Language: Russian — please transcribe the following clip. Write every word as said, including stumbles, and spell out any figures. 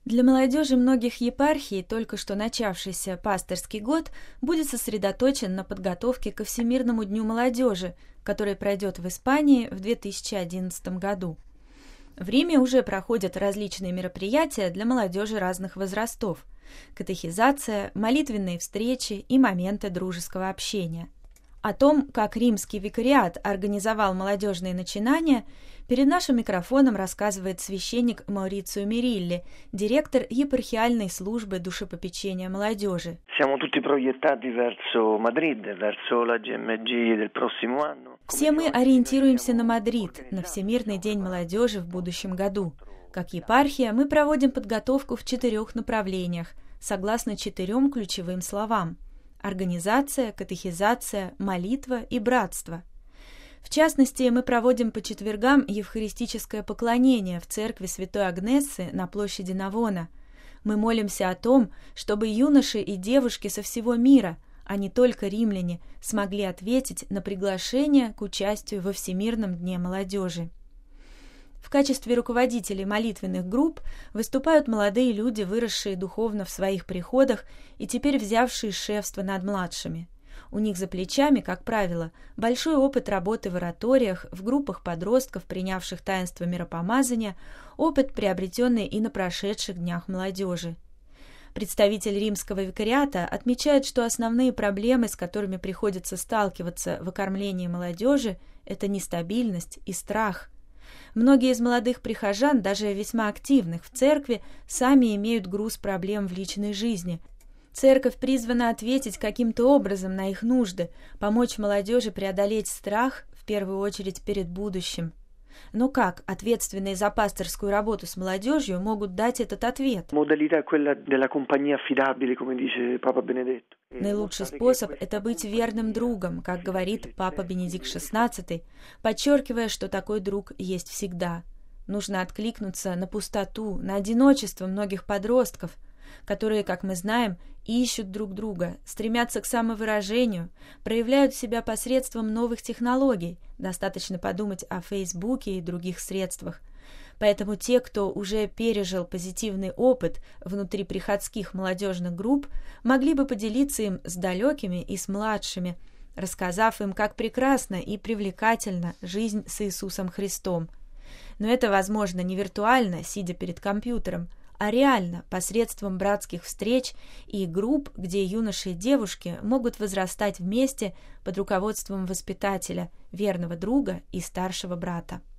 Для молодежи многих епархий только что начавшийся пасторский год будет сосредоточен на подготовке ко Всемирному дню молодежи, который пройдет в Испании в две тысячи одиннадцатом году. В Риме уже проходят различные мероприятия для молодежи разных возрастов – катехизация, молитвенные встречи и моменты дружеского общения. О том, как римский викариат организовал молодежные начинания, перед нашим микрофоном рассказывает священник Маурицио Мерилли, директор епархиальной службы душепопечения молодежи. Все мы ориентируемся на Мадрид, на Всемирный день молодежи в будущем году. Как епархия мы проводим подготовку в четырех направлениях, согласно четырем ключевым словам: организация, катехизация, молитва и братство. В частности, мы проводим по четвергам евхаристическое поклонение в церкви Святой Агнессы на площади Навона. Мы молимся о том, чтобы юноши и девушки со всего мира, а не только римляне, смогли ответить на приглашение к участию во Всемирном дне молодежи. В качестве руководителей молитвенных групп выступают молодые люди, выросшие духовно в своих приходах и теперь взявшие шефство над младшими. У них за плечами, как правило, большой опыт работы в ораториях, в группах подростков, принявших таинство миропомазания, опыт, приобретенный и на прошедших днях молодежи. Представитель римского викариата отмечает, что основные проблемы, с которыми приходится сталкиваться в окормлении молодежи, это нестабильность и страх. Многие из молодых прихожан, даже весьма активных в церкви, сами имеют груз проблем в личной жизни. Церковь призвана ответить каким-то образом на их нужды, помочь молодежи преодолеть страх, в первую очередь перед будущим. Но как ответственные за пасторскую работу с молодежью могут дать этот ответ? Наилучший способ – это быть верным другом, как говорит Папа Бенедикт шестнадцатый, подчеркивая, что такой друг есть всегда. Нужно откликнуться на пустоту, на одиночество многих подростков, которые, как мы знаем, ищут друг друга, стремятся к самовыражению, проявляют себя посредством новых технологий, достаточно подумать о Фейсбуке и других средствах. Поэтому те, кто уже пережил позитивный опыт внутри приходских молодежных групп, могли бы поделиться им с далекими и с младшими, рассказав им, как прекрасна и привлекательна жизнь с Иисусом Христом. Но это возможно не виртуально, сидя перед компьютером, а реально, посредством братских встреч и групп, где юноши и девушки могут возрастать вместе под руководством воспитателя, верного друга и старшего брата.